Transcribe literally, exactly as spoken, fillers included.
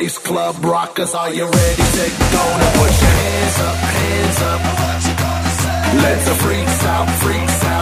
bass club rockers, are you ready to go? Now put your hands up, hands up. Let the freaks out, freaks out.